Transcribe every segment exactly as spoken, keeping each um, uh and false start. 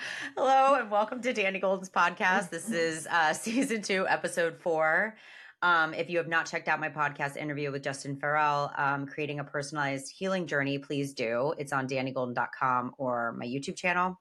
Hello and welcome to Danny Golden's podcast. This is uh, season two, episode four. Um, if you have not checked out my podcast interview with Justin Farrell, um, creating a personalized healing journey, please do. It's on danny golden dot com or my YouTube channel.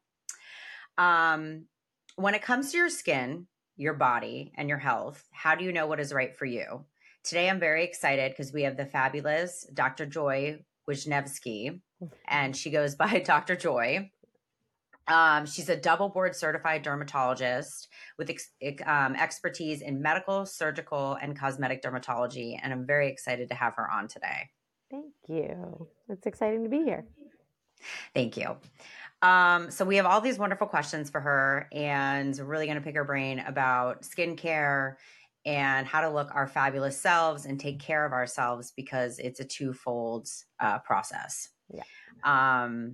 Um, when it comes to your skin, your body, and your health, how do you know what is right for you? Today, I'm very excited because we have the fabulous Doctor Joy Wisniewski, and she goes by Doctor Joy. Um, she's a double board certified dermatologist with ex- um, expertise in medical, surgical, and cosmetic dermatology. And I'm very excited to have her on today. Thank you. It's exciting to be here. Thank you. Um, so we have all these wonderful questions for her, and we're really going to pick her brain about skincare and how to look our fabulous selves and take care of ourselves because it's a twofold uh, process. Yeah. Um,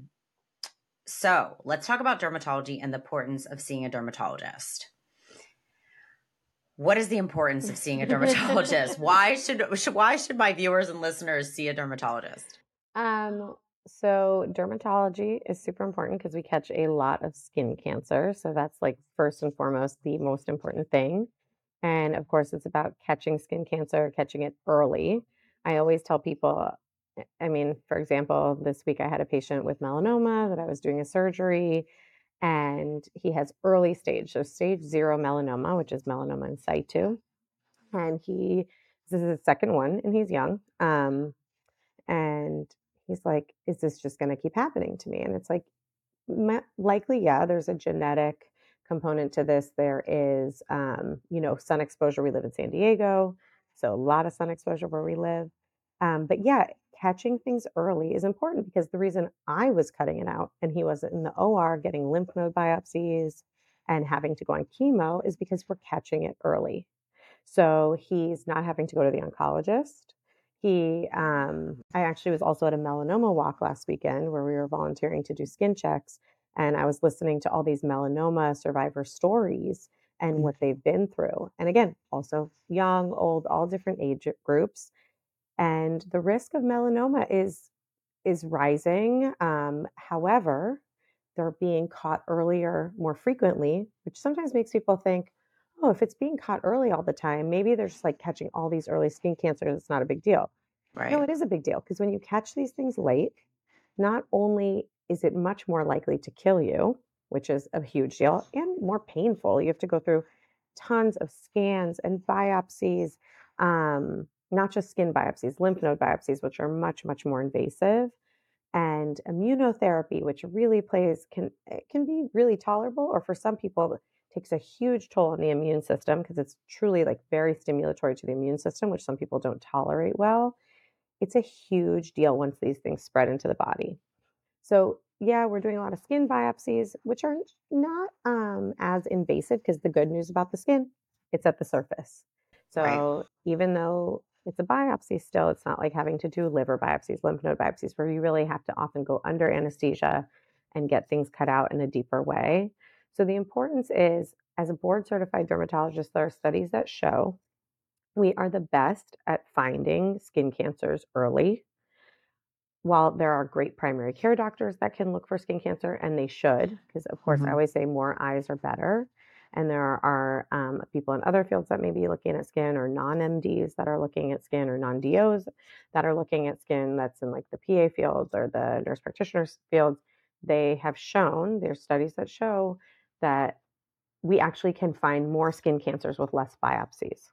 So let's talk about dermatology and the importance of seeing a dermatologist. What is the importance of seeing a dermatologist? why should, should why should my viewers and listeners see a dermatologist? Um, so dermatology is super important because we catch a lot of skin cancer. So that's like first and foremost the most important thing. And of course, it's about catching skin cancer, catching it early. I always tell people, I mean, for example, this week I had a patient with melanoma that I was doing a surgery, and he has early stage, so stage zero melanoma, which is melanoma in situ. And he, this is his second one, and he's young. Um, and he's like, is this just going to keep happening to me? And it's like, likely, yeah, there's a genetic component to this. There is, um, you know, sun exposure. We live in San Diego, so a lot of sun exposure where we live. Um, but yeah, catching things early is important because the reason I was cutting it out and he was in the O R getting lymph node biopsies and having to go on chemo is because we're catching it early. So he's not having to go to the oncologist. He, um, I actually was also at a melanoma walk last weekend where we were volunteering to do skin checks. And I was listening to all these melanoma survivor stories and what they've been through. And again, also young, old, all different age groups. And the risk of melanoma is is rising. Um, however, they're being caught earlier more frequently, which sometimes makes people think, oh, if it's being caught early all the time, maybe they're just like catching all these early skin cancers. It's not a big deal. Right. No, it is a big deal because when you catch these things late, not only is it much more likely to kill you, which is a huge deal, and more painful. You have to go through tons of scans and biopsies, um, not just skin biopsies, lymph node biopsies, which are much, much more invasive, and immunotherapy, which really plays can it can be really tolerable, or for some people it takes a huge toll on the immune system because it's truly like very stimulatory to the immune system, which some people don't tolerate well. It's a huge deal once these things spread into the body. So yeah, we're doing a lot of skin biopsies, which are not um, as invasive because the good news about the skin, it's at the surface. Right. So even though it's a biopsy still, it's not like having to do liver biopsies, lymph node biopsies, where you really have to often go under anesthesia and get things cut out in a deeper way. So the importance is, as a board certified dermatologist, there are studies that show we are the best at finding skin cancers early. While there are great primary care doctors that can look for skin cancer, and they should, because of course I Mhm. always say more eyes are better. And there are um, people in other fields that may be looking at skin, or non-M Ds that are looking at skin, or non-D Os that are looking at skin that's in like the P A fields or the nurse practitioners fields. They have shown, there's studies that show that we actually can find more skin cancers with less biopsies.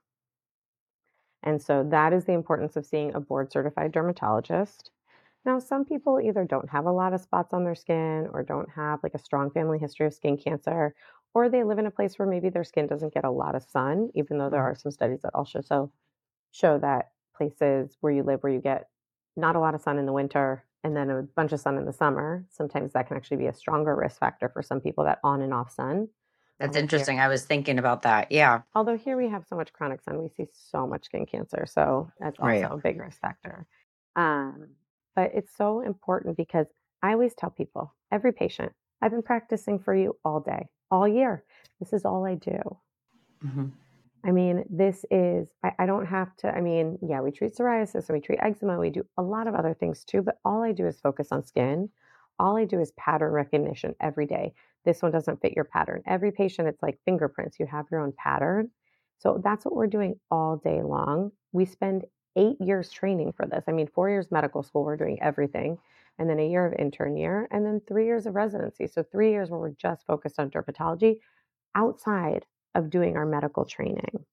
And so that is the importance of seeing a board certified dermatologist. Now, some people either don't have a lot of spots on their skin or don't have like a strong family history of skin cancer, or they live in a place where maybe their skin doesn't get a lot of sun, even though there Mhm. are some studies that also show, show that places where you live where you get not a lot of sun in the winter and then a bunch of sun in the summer, sometimes that can actually be a stronger risk factor for some people, that on and off sun. That's Although here, interesting. I was thinking about that. Yeah. although here we have so much chronic sun, we see so much skin cancer. So that's also Right. a big risk factor. Um, but it's so important because I always tell people, every patient, I've been practicing for you all day, all year. This is all I do. Mhm. I mean, this is, I, I don't have to, I mean, yeah, we treat psoriasis and we treat eczema. We do a lot of other things too, but all I do is focus on skin. All I do is pattern recognition every day. This one doesn't fit your pattern. Every patient, it's like fingerprints. You have your own pattern. So that's what we're doing all day long. We spend eight years training for this. I mean, four years medical school, we're doing everything, and then a year of intern year, and then three years of residency. So three years where we're just focused on dermatology outside of doing our medical training.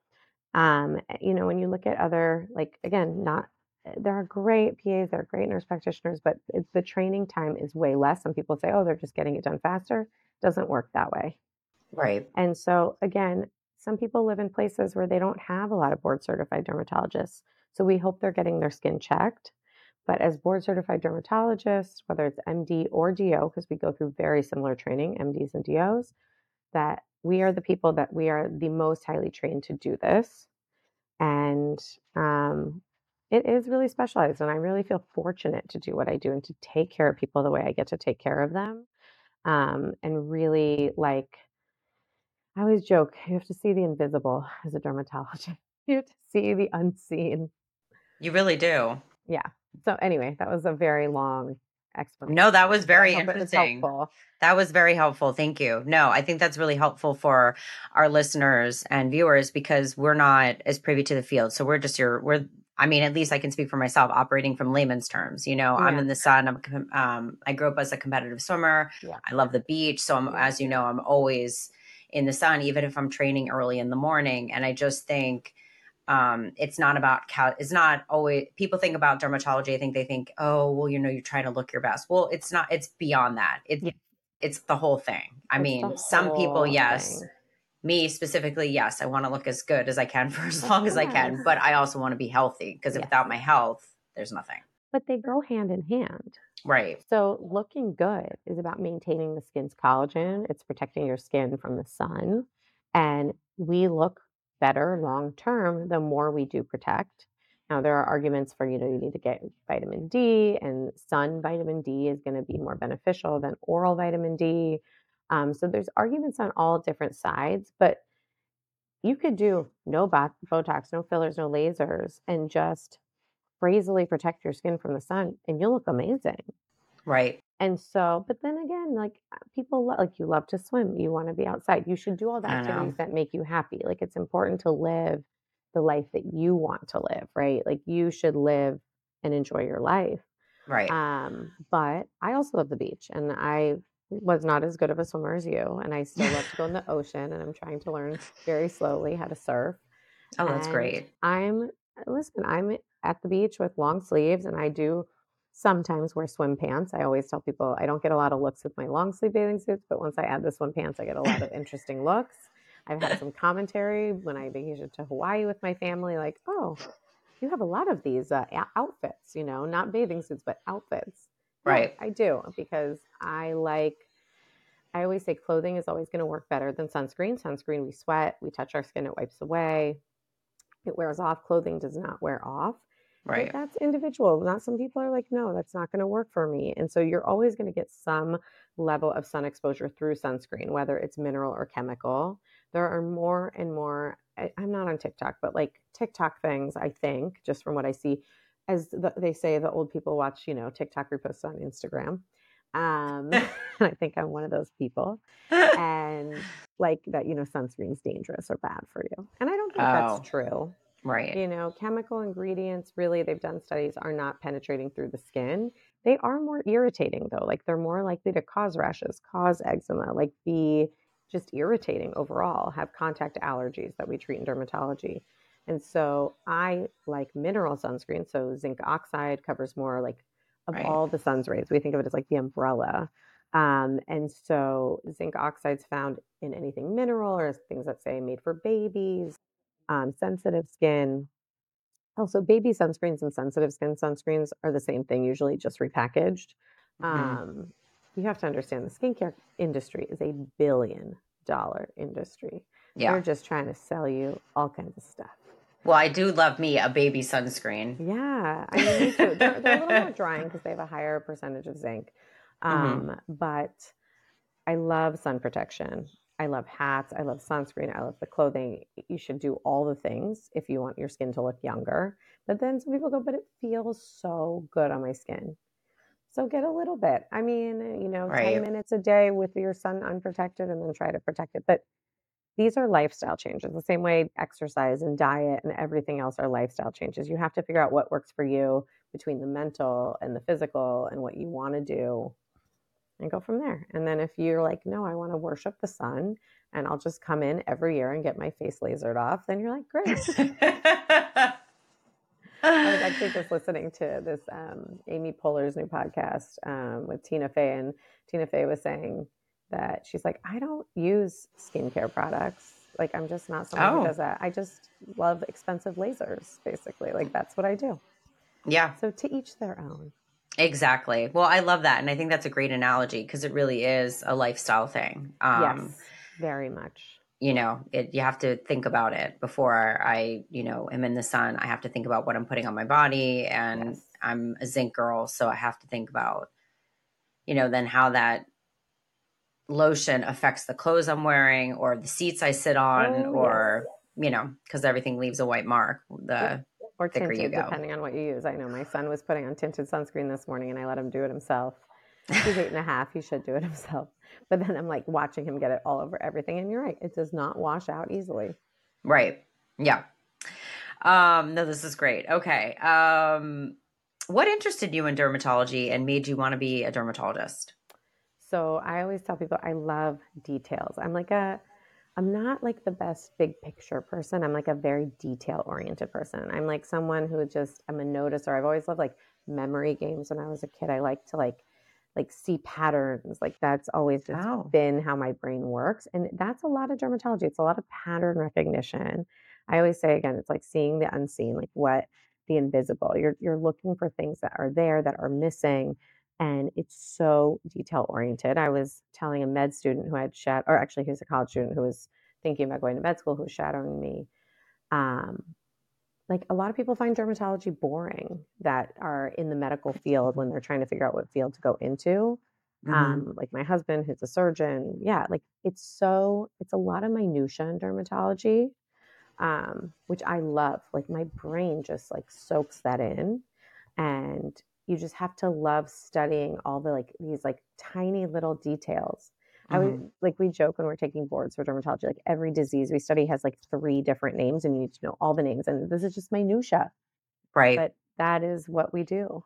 Um, you know, when you look at other, like, again, not, there are great P As, there are great nurse practitioners, but it's, the training time is way less. Some people say, oh, they're just getting it done faster. Doesn't work that way. Right. And so, again, some people live in places where they don't have a lot of board certified dermatologists. So we hope they're getting their skin checked. But as board certified dermatologists, whether it's M D or D O, because we go through very similar training, M Ds and D Os, that we are the people that we are the most highly trained to do this. And um, it is really specialized. And I really feel fortunate to do what I do and to take care of people the way I get to take care of them. Um, and really, like, I always joke, you have to see the invisible as a dermatologist. You have to see the unseen. You really do. Yeah. So anyway, that was a very long explanation. No, that was But I very hope it was interesting. helpful. That was very helpful. Thank you. No, I think that's really helpful for our listeners and viewers because we're not as privy to the field. So we're just your, we're, I mean, at least I can speak for myself operating from layman's terms. You know, I'm Yeah. in the sun. I'm, um, I grew up as a competitive swimmer. Yeah. I love the beach. So I'm, Yeah. as you know, I'm always in the sun, even if I'm training early in the morning. And I just think, um, it's not about, cal- it's not always, people think about dermatology. I think they think, oh, well, you know, you're trying to look your best. Well, it's not, it's beyond that. It's, Yeah. it's the whole thing. I It's the mean, some people, whole yes. thing. Me specifically, yes, I want to look as good as I can for as long as I can, course. but I also want to be healthy because Yes. without my health, there's nothing. But they go hand in hand. Right. So looking good is about maintaining the skin's collagen. It's protecting your skin from the sun. And we look better long term the more we do protect. Now, there are arguments for, you know, you need to get vitamin D, and sun vitamin D is going to be more beneficial than oral vitamin D. Um, so there's arguments on all different sides, but you could do no bot- Botox, no fillers, no lasers, and just crazily protect your skin from the sun, and you'll look amazing. Right. And so, but then again, like, people lo- like, you love to swim, you want to be outside. You should do all the I know. activities that make you happy. Like, it's important to live the life that you want to live, right? Like, you should live and enjoy your life. Right. Um, but I also love the beach, and I was not as good of a swimmer as you, and I still love to go in the ocean, and I'm trying to learn very slowly how to surf. Oh, that's And great. I'm, listen, I'm at the beach with long sleeves, and I do sometimes wear swim pants. I always tell people I don't get a lot of looks with my long sleeve bathing suits, but once I add the swim pants, I get a lot of interesting looks. I've had some commentary when I vacationed to Hawaii with my family, like, oh, you have a lot of these uh, outfits, you know, not bathing suits, but outfits. Right. Yeah, I do, because I like, I always say clothing is always going to work better than sunscreen. Sunscreen, we sweat, we touch our skin, it wipes away, it wears off. Clothing does not wear off. But Right. that's individual. Not, some people are like, no, that's not going to work for me. And so you're always going to get some level of sun exposure through sunscreen, whether it's mineral or chemical. There are more and more, I, I'm not on TikTok, but like TikTok things, I think, just from what I see, as the, they say, the old people watch, you know, TikTok reposts on Instagram. Um, I think I'm one of those people. And like that, you know, sunscreen's dangerous or bad for you. And I don't think that's Oh, true. right. You know, chemical ingredients, really, they've done studies, are not penetrating through the skin. They are more irritating, though. Like, they're more likely to cause rashes, cause eczema, like, be just irritating overall, have contact allergies that we treat in dermatology. And so I like mineral sunscreen. So zinc oxide covers more, like, of Right. all the sun's rays. We think of it as like the umbrella. Um, and so zinc oxide's found in anything mineral, or things that say made for babies, um, sensitive skin. Also, baby sunscreens and sensitive skin sunscreens are the same thing, usually just repackaged. Mhm. Um, you have to understand the skincare industry is a billion dollar industry. Yeah. They're just trying to sell you all kinds of stuff. Well, I do love me a baby sunscreen. Yeah, I mean, me too. They're, they're a little more drying because they have a higher percentage of zinc. Mhm. Um, but I love sun protection. I love hats. I love sunscreen. I love the clothing. You should do all the things if you want your skin to look younger. But then some people go, but it feels so good on my skin. So get a little bit. I mean, you know, ten Right. minutes a day with your sun unprotected and then try to protect it. But these are lifestyle changes, the same way exercise and diet and everything else are lifestyle changes. You have to figure out what works for you between the mental and the physical and what you want to do and go from there. And then if you're like, no, I want to worship the sun and I'll just come in every year and get my face lasered off, then you're like, great. I was actually just listening to this um, Amy Poehler's new podcast um, with Tina Fey, and Tina Fey was saying that she's like, I don't use skincare products. Like, I'm just not someone who Oh, does that. I just love expensive lasers, basically. Like, that's what I do. yeah, So to each their own. exactly. Well, I love that. And I think that's a great analogy because it really is a lifestyle thing. Um, Yes, very much. you know, it, you have to think about it before I, you know, am in the sun. I have to think about what I'm putting on my body, and Yes. I'm a zinc girl. So I have to think about, you know, then how that lotion affects the clothes I'm wearing or the seats I sit on, Oh, yes. or, you know, because everything leaves a white mark Yep. the Or thicker you tinted, go. depending on what you use. I know my son was putting on tinted sunscreen this morning and I let him do it himself. He's eight and a half. He should do it himself. But then I'm like watching him get it all over everything. And you're right. It does not wash out easily. Right. Yeah. Um, no, this is great. Okay. Um, what interested you in dermatology and made you want to be a dermatologist? So I always tell people I love details. I'm like a, I'm not like the best big picture person. I'm like a very detail oriented person. I'm like someone who just, I'm a noticer. I've always loved like memory games when I was a kid. I like to like, like see patterns. Like that's always just Oh, been how my brain works. And that's a lot of dermatology. It's a lot of pattern recognition. I always say again, it's like seeing the unseen, like what the invisible. You're you're looking for things that are there that are missing. And it's so detail oriented. I was telling a med student who had shat, or actually he was a college student who was thinking about going to med school, who was shadowing me. Um, like a lot of people find dermatology boring that are in the medical field when they're trying to figure out what field to go into. mm-hmm. Um, like my husband, who's a surgeon. Yeah, like it's so, it's a lot of minutia in dermatology, um, which I love. Like my brain just like soaks that in. And you just have to love studying all the like these like tiny little details. I would Mm-hmm. like we joke when we're taking boards for dermatology, like every disease we study has like three different names and you need to know all the names. And this is just minutia, Right. but that is what we do.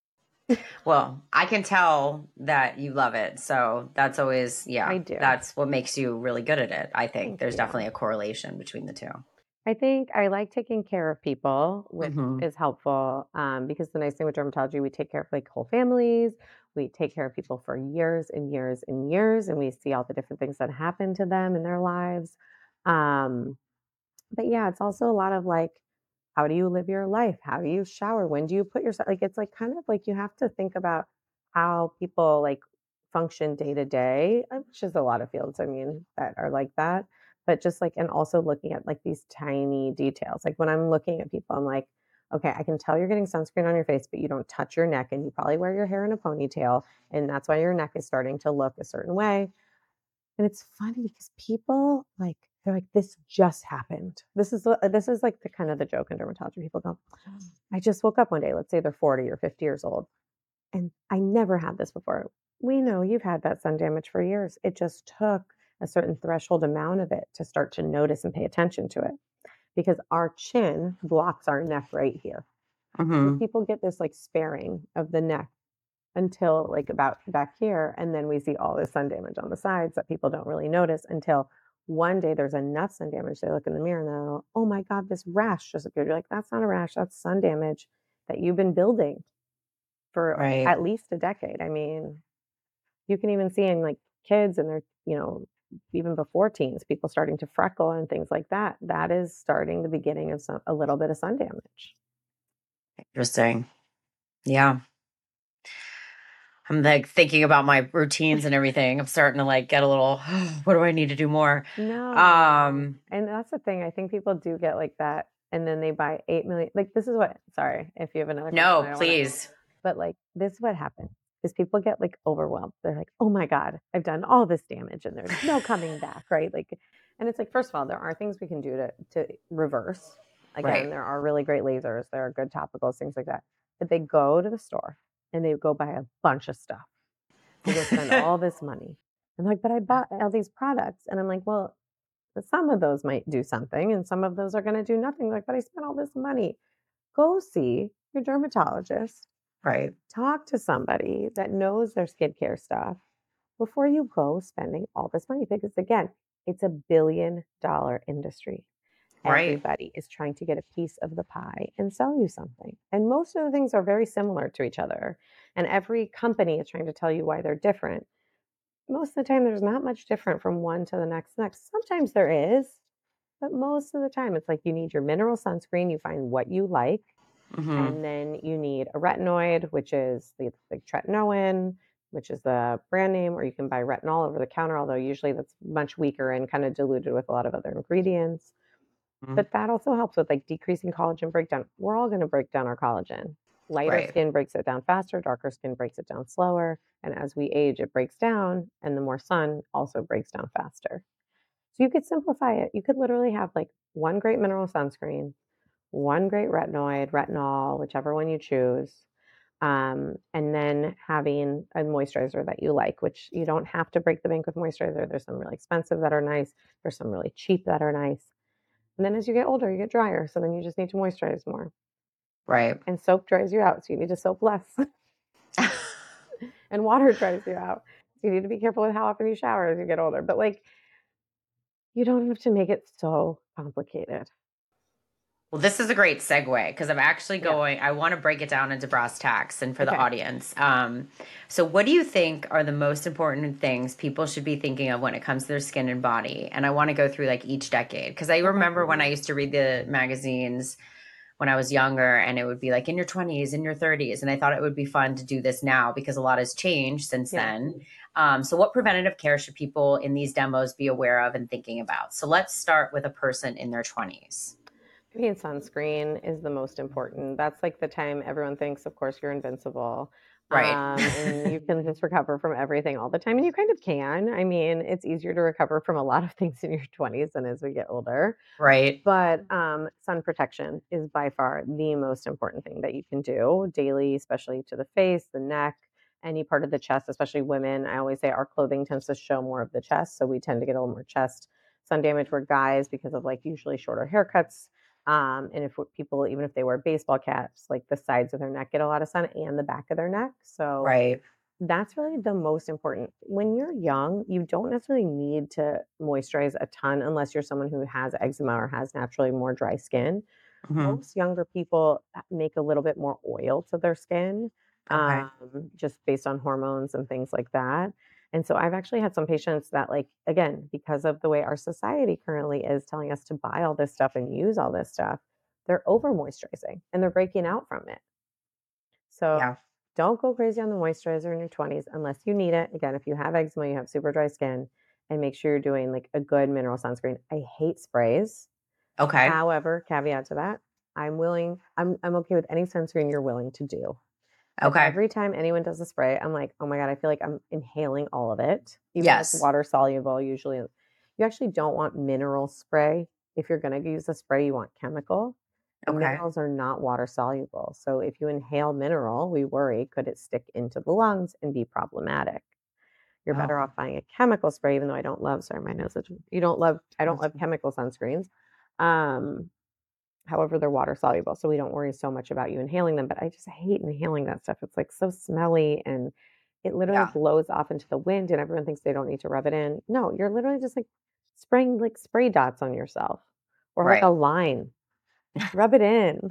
Well, I can tell that you love it. So that's always, yeah, I do. that's what makes you really good at it. I think Thank there's you. definitely a correlation between the two. I think I like taking care of people, which Mm-hmm. is helpful um, because the nice thing with dermatology, we take care of like whole families. We take care of people for years and years and years, and we see all the different things that happen to them in their lives. Um, but yeah, it's also a lot of like, how do you live your life? How do you shower? When do you put yourself like it's like kind of like you have to think about how people like function day to day, uh, which is a lot of fields, I mean, that are like that. But just like and also looking at like these tiny details. Like when I'm looking at people, I'm like, okay, I can tell you're getting sunscreen on your face, but you don't touch your neck and you probably wear your hair in a ponytail. And that's why your neck is starting to look a certain way. And it's funny because people like they're like, this just happened. This is the- this is like the kind of the joke in dermatology. People go, I just woke up one day. Let's say they're forty or fifty years old, and I never had this before. We know you've had that sun damage for years. It just took a certain threshold amount of it to start to notice and pay attention to it because our chin blocks our neck right here. So Mm-hmm. people get this like sparing of the neck until like about back here. And then we see all this sun damage on the sides that people don't really notice until one day there's enough sun damage. They look in the mirror and they're, oh my God, this rash just appeared. You're like, that's not a rash, that's sun damage that you've been building for Right. at least a decade. I mean, you can even see in like kids and they're, you know, even before teens, people starting to freckle and things like that. That is starting the beginning of some, a little bit of sun damage. Interesting. Yeah. I'm like thinking about my routines and everything. I'm starting to like get a little, what do I need to do more? No. Um, And that's the thing. I think people do get like that. And then they buy eight million. Like, this is what, sorry, if you have another question, no, I don't want to, please. but like, this is what happens is people get like overwhelmed. They're like, oh my God, I've done all this damage and there's no coming back. Right. Like, and it's like, first of all, there are things we can do to, to reverse. Again, Right. there are really great lasers. There are good topicals, things like that. But they go to the store and they go buy a bunch of stuff. They go spend all this money. I'm like, but I bought all these products. And I'm like, well, some of those might do something and some of those are going to do nothing. Like, but I spent all this money. Go see your dermatologist. Right. Talk to somebody that knows their skincare stuff before you go spending all this money. Because again, it's a billion dollar industry. Right. Everybody is trying to get a piece of the pie and sell you something. And most of the things are very similar to each other. And every company is trying to tell you why they're different. Most of the time, there's not much different from one to the next. Next, sometimes there is, but most of the time, it's like you need your mineral sunscreen. You find what you like, Mm-hmm. and then you need a retinoid, which is the like tretinoin, which is the brand name, or you can buy retinol over the counter. Although usually that's much weaker and kind of diluted with a lot of other ingredients. Mm-hmm. But that also helps with like decreasing collagen breakdown. We're all going to break down our collagen. Lighter Right. skin breaks it down faster, darker skin breaks it down slower. And as we age, it breaks down, and the more sun also breaks down faster. So you could simplify it. You could literally have like one great mineral sunscreen, one great retinoid, retinol, whichever one you choose, um, and then having a moisturizer that you like, which you don't have to break the bank with moisturizer. There's some really expensive that are nice. There's some really cheap that are nice. And then as you get older, you get drier. So then you just need to moisturize more. Right. And soap dries you out. So you need to soap less. And water dries you out. So you need to be careful with how often you shower as you get older. But like, you don't have to make it so complicated. Well, this is a great segue because I'm actually Yeah. going, I want to break it down into brass tacks and for the Okay. audience. Um, so, what do you think are the most important things people should be thinking of when it comes to their skin and body? And I want to go through like each decade because I Okay. remember when I used to read the magazines when I was younger and it would be like in your twenties, in your thirties. And I thought it would be fun to do this now because a lot has changed since Yeah. then. Um, so, what preventative care should people in these demos be aware of and thinking about? So, let's start with a person in their twenties. I mean, sunscreen is the most important. That's like the time everyone thinks, of course, you're invincible. Right. Um, and you can just recover from everything all the time. And you kind of can. I mean, it's easier to recover from a lot of things in your twenties than as we get older. Right. But um, sun protection is by far the most important thing that you can do daily, especially to the face, the neck, any part of the chest, especially women. I always say our clothing tends to show more of the chest. So we tend to get a little more chest sun damage. We're guys because of like usually shorter haircuts. Um, and if people, even if they wear baseball caps, like the sides of their neck get a lot of sun and the back of their neck. So Right. that's really the most important. When you're young, you don't necessarily need to moisturize a ton unless you're someone who has eczema or has naturally more dry skin. Hmm. Most younger people make a little bit more oil to their skin, Okay. um, just based on hormones and things like that. And so I've actually had some patients that, like, again, because of the way our society currently is telling us to buy all this stuff and use all this stuff, they're over moisturizing and they're breaking out from it. So Yeah. don't go crazy on the moisturizer in your twenties unless you need it. Again, if you have eczema, you have super dry skin, and make sure you're doing like a good mineral sunscreen. I hate sprays. Okay. However, caveat to that, I'm willing, I'm I'm okay with any sunscreen you're willing to do. But Okay. every time anyone does a spray, I'm like, oh my God, I feel like I'm inhaling all of it. Even though it's Yes. water soluble, usually you actually don't want mineral spray. If you're going to use a spray, you want chemical. And Okay. minerals are not water soluble. So if you inhale mineral, we worry, could it stick into the lungs and be problematic? You're better Oh, off buying a chemical spray, even though I don't love, sorry, my nose, is- you don't love, I don't that's love chemical sunscreens. Um, However, they're water soluble, so we don't worry so much about you inhaling them. But I just hate inhaling that stuff. It's like so smelly and it literally yeah. blows off into the wind, and everyone thinks they don't need to rub it in. No, you're literally just like spraying like spray dots on yourself or like a Right. line. Rub it in.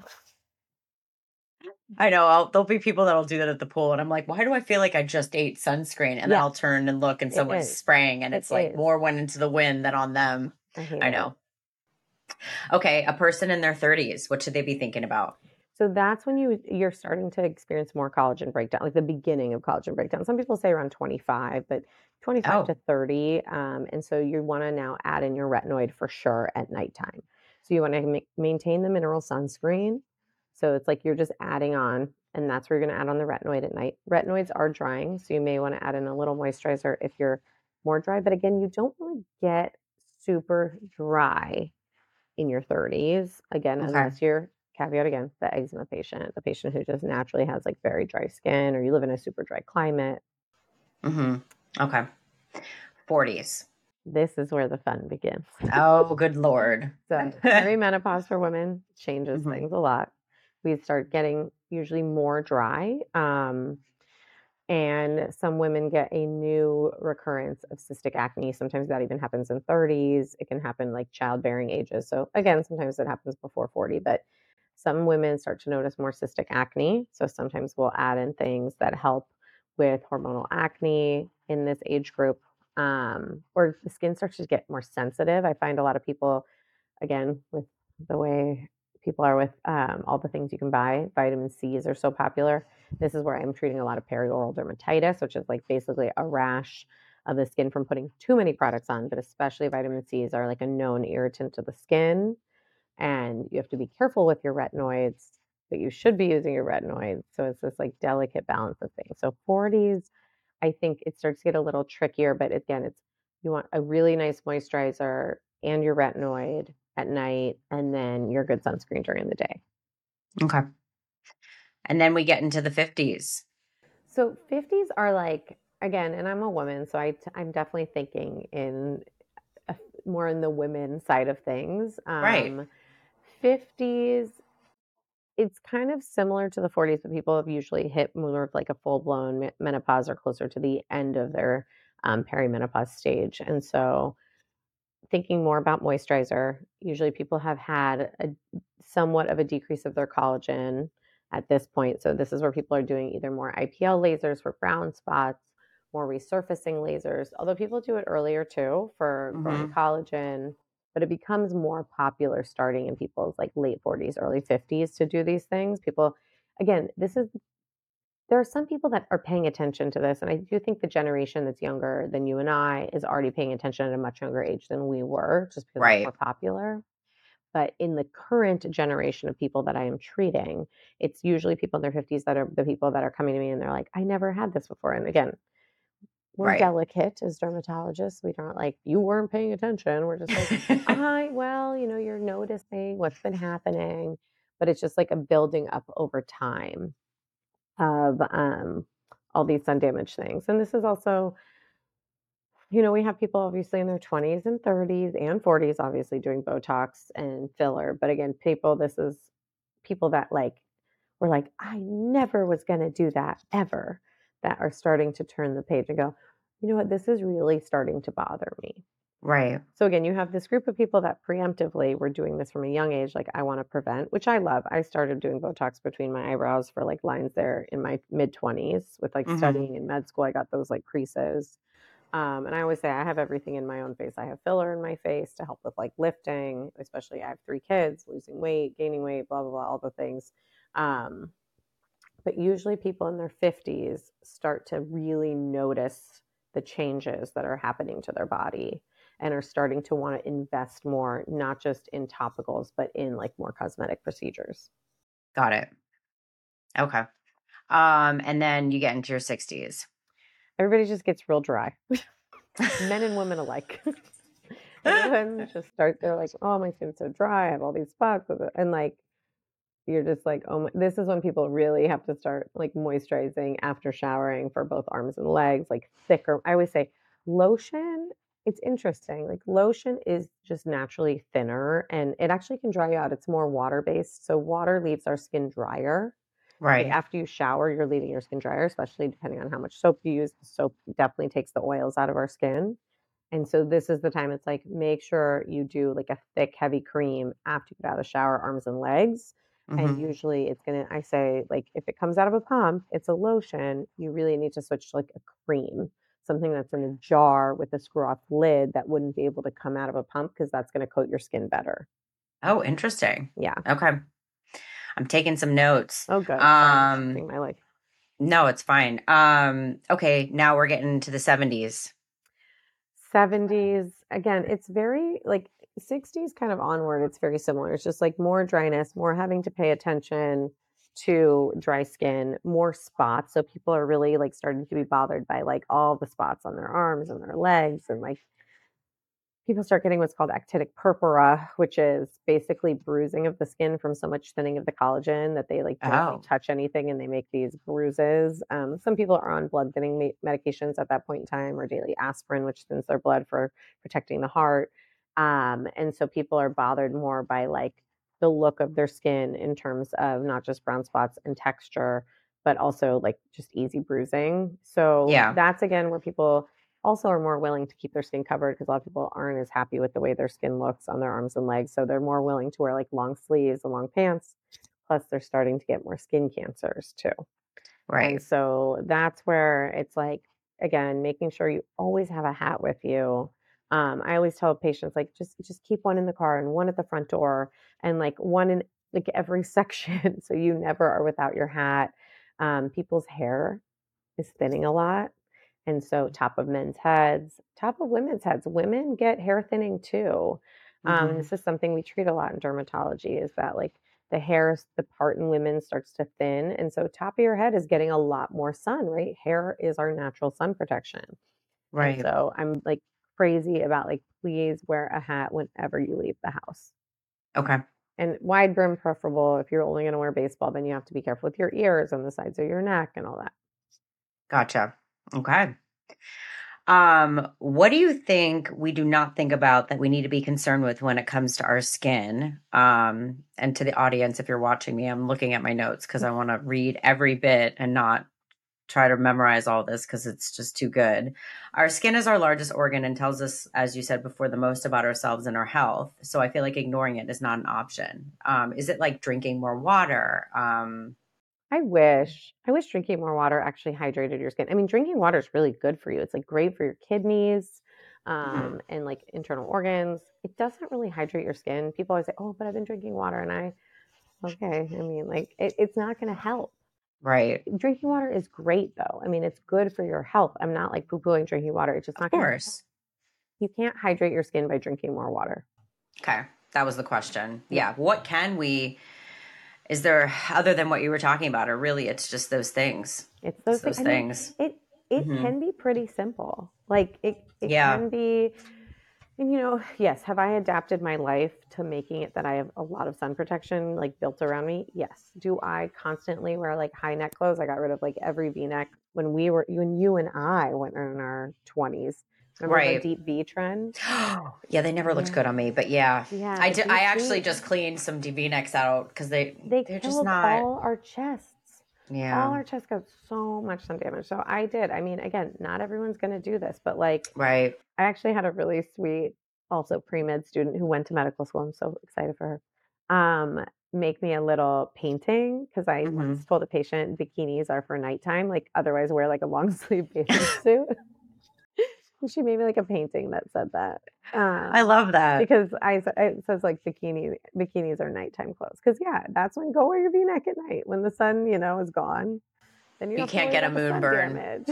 I know. I'll, there'll be people that'll do that at the pool, and I'm like, why do I feel like I just ate sunscreen? And then Yes, I'll turn and look, and it someone's is. spraying, and It it's like is. more went into the wind than on them. I hate I it. know. Okay, a person in their thirties, what should they be thinking about? So that's when you you're starting to experience more collagen breakdown, like the beginning of collagen breakdown. Some people say around twenty-five, but twenty-five to Oh, thirty. Um, and so you want to now add in your retinoid for sure at nighttime. So you want to ma- maintain the mineral sunscreen. So it's like you're just adding on, and that's where you're going to add on the retinoid at night. Retinoids are drying, so you may want to add in a little moisturizer if you're more dry. But again, you don't really get super dry in your thirties, again, okay. unless you're caveat again, the eczema patient, the patient who just naturally has like very dry skin, or you live in a super dry climate. Mm-hmm. Okay. forties. This is where the fun begins. Oh, good Lord. So perimenopause for women changes Mhm. things a lot. We start getting usually more dry. Um, and some women get a new recurrence of cystic acne. Sometimes that even happens in thirties. It can happen like childbearing ages. So again, sometimes it happens before forty, but some women start to notice more cystic acne. So sometimes we'll add in things that help with hormonal acne in this age group. Um, or the skin starts to get more sensitive. I find a lot of people, again, with the way people are with um, all the things you can buy, vitamin C's are so popular. This is where I'm treating a lot of perioral dermatitis, which is like basically a rash of the skin from putting too many products on, but especially vitamin C's are like a known irritant to the skin. And you have to be careful with your retinoids, but you should be using your retinoids. So it's this like delicate balance of things. So forties, I think it starts to get a little trickier, but again, it's you want a really nice moisturizer and your retinoid at night, and then your good sunscreen during the day. Okay. And then we get into the fifties. So fifties are like, again, and I'm a woman, so I, I'm definitely thinking in a, more in the women side of things. Right. Um, fifties, it's kind of similar to the forties, but people have usually hit more of like a full blown menopause or closer to the end of their um, perimenopause stage. And so thinking more about moisturizer, usually people have had a somewhat of a decrease of their collagen at this point. So this is where people are doing either more I P L lasers for brown spots, more resurfacing lasers, although people do it earlier too for growing Mm-hmm. collagen, but it becomes more popular starting in people's like late forties, early fifties to do these things. People, again, this is there are some people that are paying attention to this, and I do think the generation that's younger than you and I is already paying attention at a much younger age than we were, just because it's more Right. popular. But in the current generation of people that I am treating, it's usually people in their fifties that are the people that are coming to me and they're like, I never had this before. And again, we're Right. delicate as dermatologists. We don't like, you weren't paying attention. We're just like, I, well, you know, you're noticing what's been happening, but it's just like a building up over time of um, all these sun damage things. And this is also, you know, we have people obviously in their twenties and thirties and forties, obviously doing Botox and filler. But again, people, this is people that like, were like, I never was going to do that ever, that are starting to turn the page and go, you know what, this is really starting to bother me. Right. So again, you have this group of people that preemptively were doing this from a young age, like I want to prevent, which I love. I started doing Botox between my eyebrows for like lines there in my mid twenties with like Mm-hmm. studying in med school. I got those like creases. Um, and I always say I have everything in my own face. I have filler in my face to help with like lifting, especially I have three kids, losing weight, gaining weight, blah, blah, blah, all the things. Um, but usually people in their fifties start to really notice the changes that are happening to their body and are starting to want to invest more, not just in topicals, but in like more cosmetic procedures. Got it. Okay. Um, and then you get into your sixties. Everybody just gets real dry, men and women alike. Everyone just starts, they're like, oh, my skin's so dry. I have all these spots. And like, you're just like, oh my, this is when people really have to start like moisturizing after showering for both arms and legs, like thicker. I always say lotion, it's interesting. Like lotion is just naturally thinner and it actually can dry you out. It's more water based. So water leaves our skin drier. Like Right. after you shower, you're leaving your skin drier, especially depending on how much soap you use. The soap definitely takes the oils out of our skin. And so this is the time it's like, make sure you do like a thick, heavy cream after you get out of the shower, arms and legs. And Mm-hmm. usually it's going to, I say, like, if it comes out of a pump, it's a lotion. You really need to switch to like a cream, something that's in a jar with a screw off lid that wouldn't be able to come out of a pump because that's going to coat your skin better. Oh, interesting. Yeah. Okay. I'm taking some notes. Oh, good. Sorry, I'm Um, interrupting my life. no, it's fine. Um, okay, now we're getting to the seventies. seventies, again, it's very like sixties kind of onward, it's very similar. It's just like more dryness, more having to pay attention to dry skin, more spots. So people are really like starting to be bothered by like all the spots on their arms and their legs and like people start getting what's called actinic purpura, which is basically bruising of the skin from so much thinning of the collagen that they like barely Oh, touch anything and they make these bruises. Um, some people are on blood thinning me- medications at that point in time, or daily aspirin, which thins their blood for protecting the heart. Um, and so people are bothered more by like the look of their skin in terms of not just brown spots and texture, but also like just easy bruising. So yeah. that's again where people also are more willing to keep their skin covered because a lot of people aren't as happy with the way their skin looks on their arms and legs. So they're more willing to wear like long sleeves and long pants. Plus, they're starting to get more skin cancers too. And Right. so that's where it's like, again, making sure you always have a hat with you. Um, I always tell patients like just just keep one in the car and one at the front door and like one in like every section so you never are without your hat. Um, people's hair is thinning a lot. And so top of men's heads, top of women's heads, women get hair thinning too. Um, and Hmm. this is something we treat a lot in dermatology is that like the hair, the part in women starts to thin. And so top of your head is getting a lot more sun, right? Hair is our natural sun protection. And Right. so I'm like crazy about like, please wear a hat whenever you leave the house. Okay. And wide brim preferable. If you're only going to wear baseball, then you have to be careful with your ears and the sides of your neck and all that. Gotcha. Okay. Um, what do you think we do not think about that we need to be concerned with when it comes to our skin? Um, and to the audience, if you're watching me, I'm looking at my notes because I want to read every bit and not try to memorize all this because it's just too good. Our skin is our largest organ and tells us, as you said before, the most about ourselves and our health. So I feel like ignoring it is not an option. Um, is it like drinking more water? Um, I wish. I wish drinking more water actually hydrated your skin. I mean, drinking water is really good for you. It's like great for your kidneys, mhm. um, and like internal organs. It doesn't really hydrate your skin. People always say, "Oh, but I've been drinking water," and I, okay. I mean, like it, it's not going to help. Right. Drinking water is great though. I mean, it's good for your health. I'm not like poo-pooing drinking water. It's just Of not going to help. course. You can't hydrate your skin by drinking more water. Okay. That was the question. Yeah. Yeah. What can we, is there, other than what you were talking about, or really it's just those things? It's It's those things. those I mean, things. it it Hmm. can be pretty simple. Like it it Yeah. can be. And you know, yes, have I adapted my life to making it that I have a lot of sun protection like built around me? Yes. Do I constantly wear like high neck clothes? I got rid of like every V-neck when we were when you and I went in our twenties. Remember the Right. deep V trend? Yeah, they never looked Yeah. good on me, but yeah, Yeah, I the did. I deep actually V, just cleaned some D V necks out because they they they're just killed not. all our chests. All Yeah. our chests got so much sun damage. So I did. I mean, again, not everyone's going to do this, but like Right. I actually had a really sweet, also pre-med student who went to medical school. I'm so excited for her. Um, make me a little painting because I Hmm. once told a patient bikinis are for nighttime, like otherwise wear like a long sleeve bathing suit. And she made me like a painting that said that. I Um, love that. because I it says like bikini bikinis are nighttime clothes. Because yeah, that's when go wear your V-neck at night when the sun, you know, is gone. Then you You don't have to can't worry get a about the moon sun burn. damage.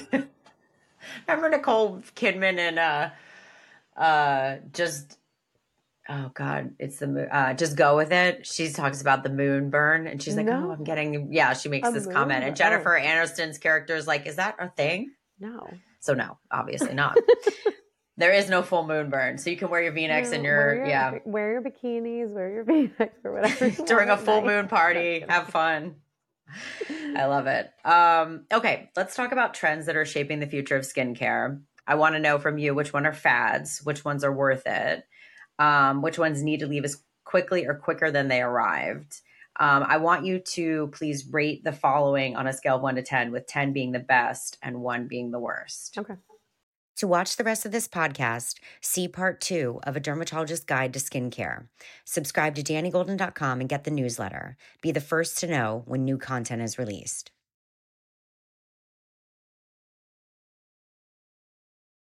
Remember Nicole Kidman and uh uh just oh god, it's the moon. Uh, just go with it. She talks about the moon burn, and she's like, "Oh, No, I'm getting." Yeah, she makes a this moon comment, and burn. Oh Jennifer Aniston's character is like, "Is that a thing?" no. So no, obviously not. There is no full moon burn, so you can wear your V-necks and No, wear your your yeah wear your bikinis, wear your V-necks, or whatever you want during a at full night. moon No, I'm party. kidding. Have fun. I love it. Um, okay, let's talk about trends that are shaping the future of skincare. I want to know from you which one are fads, which ones are worth it, um, which ones need to leave as quickly or quicker than they arrived. Um, I want you to please rate the following on a scale of one to ten, with ten being the best and one being the worst. Okay. To watch the rest of this podcast, see part two of A Dermatologist's Guide to Skincare. Subscribe to Danny Golden dot com and get the newsletter. Be the first to know when new content is released.